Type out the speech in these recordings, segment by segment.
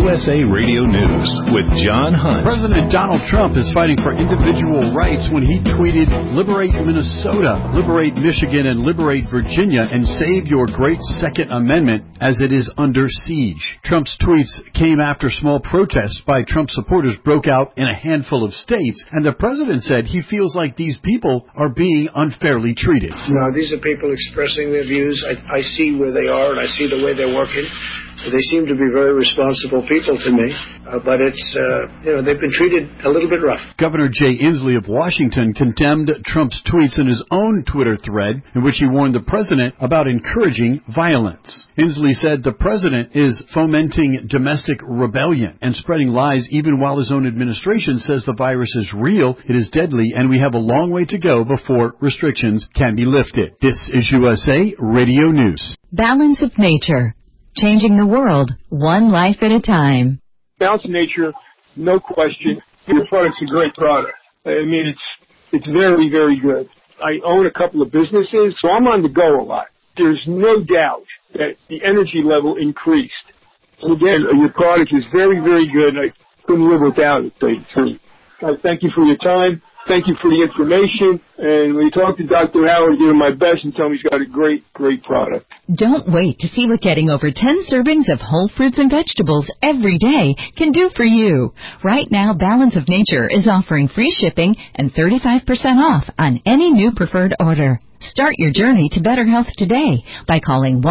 USA Radio News with John Hunt. President Donald Trump is fighting for individual rights when he tweeted, "Liberate Minnesota, liberate Michigan, and liberate Virginia, and save your great Second Amendment as it is under siege." Trump's tweets came after small protests by Trump supporters broke out in a handful of states, and the president said he feels like these people are being unfairly treated. No, these are people expressing their views. I see where they are, and I see the way they're working. They seem to be very responsible people to me, but it's, they've been treated a little bit rough. Governor Jay Inslee of Washington condemned Trump's tweets in his own Twitter thread, in which he warned the president about encouraging violence. Inslee said the president is fomenting domestic rebellion and spreading lies even while his own administration says the virus is real, it is deadly, and we have a long way to go before restrictions can be lifted. This is USA Radio News. Balance of Nature. Changing the world, one life at a time. Balance of Nature, no question. Your product's a great product. I mean, it's very, very good. I own a couple of businesses, so I'm on the go a lot. There's no doubt that the energy level increased. And again, your product is very, very good. I couldn't live without it, to tell you the truth. I thank you for your time. Thank you for the information. And when you talk to Dr. Howard, give him my best and tell him he's got a great, great product. Don't wait to see what getting over 10 servings of whole fruits and vegetables every day can do for you. Right now, Balance of Nature is offering free shipping and 35% off on any new preferred order. Start your journey to better health today by calling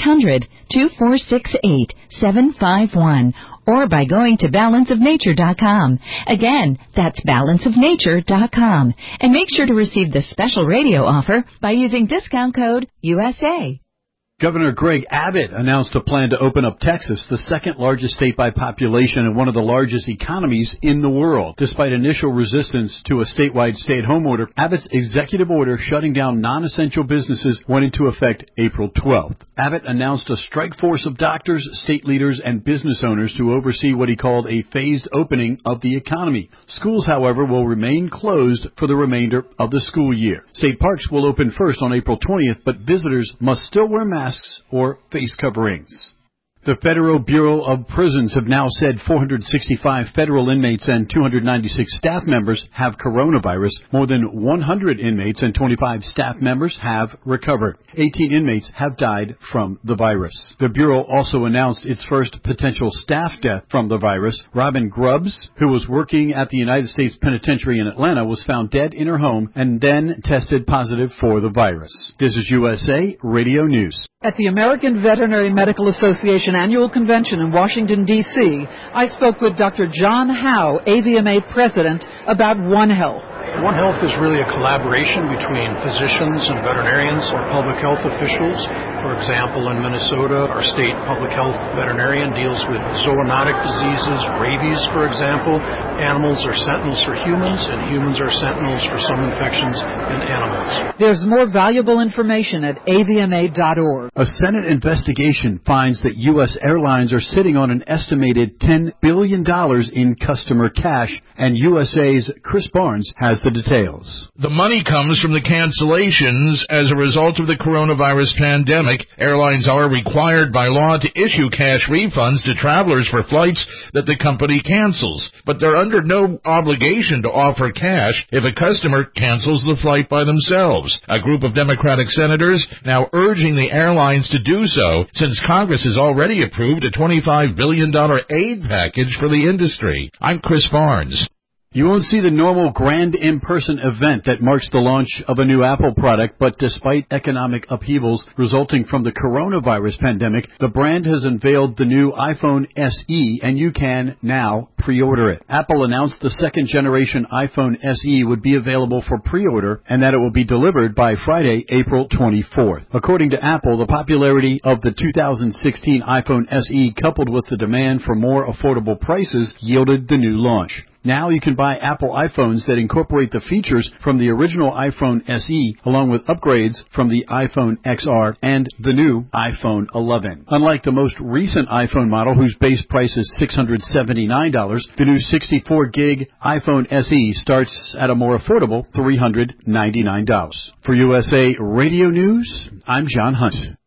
1-800-2468-751 or by going to balanceofnature.com. Again, that's balanceofnature.com. And make sure to receive the special radio offer by using discount code USA. Governor Greg Abbott announced a plan to open up Texas, the second largest state by population and one of the largest economies in the world. Despite initial resistance to a statewide stay-at-home order, Abbott's executive order shutting down non-essential businesses went into effect April 12th. Abbott announced a strike force of doctors, state leaders, and business owners to oversee what he called a phased opening of the economy. Schools, however, will remain closed for the remainder of the school year. State parks will open first on April 20th, but visitors must still wear masks or face coverings. The Federal Bureau of Prisons have now said 465 federal inmates and 296 staff members have coronavirus. More than 100 inmates and 25 staff members have recovered. 18 inmates have died from the virus. The Bureau also announced its first potential staff death from the virus. Robin Grubbs, who was working at the United States Penitentiary in Atlanta, was found dead in her home and then tested positive for the virus. This is USA Radio News. At the American Veterinary Medical Association Annual Convention in Washington, D.C., I spoke with Dr. John Howe, AVMA President, about One Health. One Health is really a collaboration between physicians and veterinarians or public health officials. For example, in Minnesota, our state public health veterinarian deals with zoonotic diseases, rabies, for example. Animals are sentinels for humans, and humans are sentinels for some infections in animals. There's more valuable information at avma.org. A Senate investigation finds that U.S. airlines are sitting on an estimated $10 billion in customer cash, and USA's Chris Barnes has the details. The money comes from the cancellations as a result of the coronavirus pandemic. Airlines are required by law to issue cash refunds to travelers for flights that the company cancels, but they're under no obligation to offer cash if a customer cancels the flight by themselves. A group of Democratic senators now urging the airlines to do so, since Congress has already approved a $25 billion aid package for the industry. I'm Chris Barnes. You won't see the normal grand in-person event that marks the launch of a new Apple product, but despite economic upheavals resulting from the coronavirus pandemic, the brand has unveiled the new iPhone SE, and you can now pre-order it. Apple announced the second-generation iPhone SE would be available for pre-order and that it will be delivered by Friday, April 24th. According to Apple, the popularity of the 2016 iPhone SE coupled with the demand for more affordable prices yielded the new launch. Now you can buy Apple iPhones that incorporate the features from the original iPhone SE, along with upgrades from the iPhone XR and the new iPhone 11. Unlike the most recent iPhone model, whose base price is $679, the new 64-gig iPhone SE starts at a more affordable $399. For USA Radio News, I'm John Hunt.